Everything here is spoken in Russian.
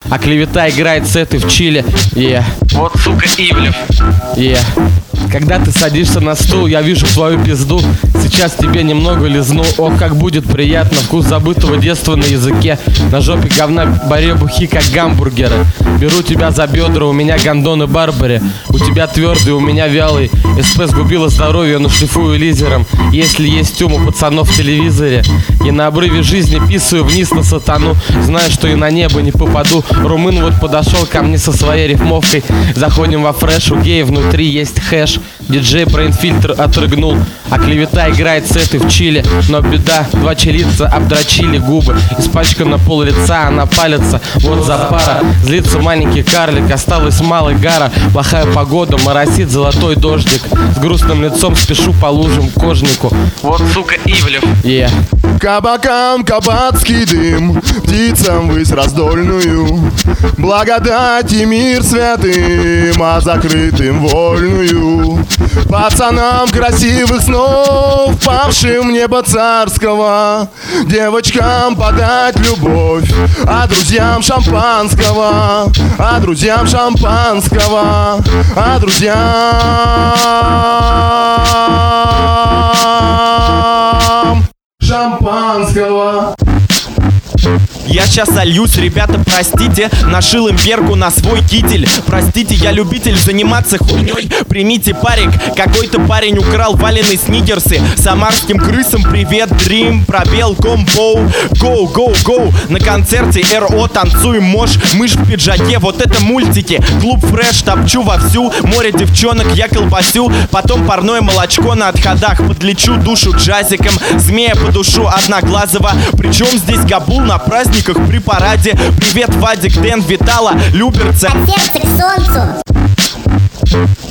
А клевета играет сеты в Чили. Вот, сука, Ивлев. Когда ты садишься на стул, я вижу твою пизду. Сейчас тебе немного лизну. Ох, как будет приятно, вкус забытого детства на языке. На жопе говна баребухи, как гамбургеры. Беру тебя за бедра, у меня гондоны Барбари. У тебя твердый, у меня вялый. СП сгубило здоровье, но шлифую лизером. Если есть ум у пацанов в телевизоре. И на обрыве жизни писаю вниз на сатану. Знаю, что и на небо не попаду. Румын вот подошел ко мне со своей рифмовкой. Заходим во фреш, у гея внутри есть хэш. Диджей брейнфильтр отрыгнул. А клевета играет сеты в Чили. Но беда, два чилица обдрочили губы. Испачкана пол лица, она палится. Вот запара, злится маленький карлик. Осталось мало гара. Плохая погода, моросит золотой дождик. С грустным лицом спешу по лужам к кожнику. Вот, сука, Ивлев. Кабакам кабацкий дым, птицам высь раздольную. Благодать и мир святым, а закрытым вольную. Пацанам красивых снов, павшим в небо царского. Девочкам подать любовь, а друзьям шампанского. А друзьям шампанского. А друзьям шампанского. Я сейчас сольюсь, ребята, простите. Нашил им перку на свой китель. Простите, я любитель заниматься хуйней. Примите парик, какой-то парень украл валеные сникерсы. Самарским крысам привет, дрим. Пробел комбоу, гоу, гоу, гоу. На концерте РО танцуем мош. Мышь в пиджаке, вот это мультики. Клуб фреш, топчу вовсю. Море девчонок, я колбасю. Потом парное молочко на отходах. Подлечу душу джазиком. Змея по душу одноглазого. Причем здесь габул на праздниках при параде. Привет, Вадик, Дэн, Витала, Люберца. От сердца к солнцу.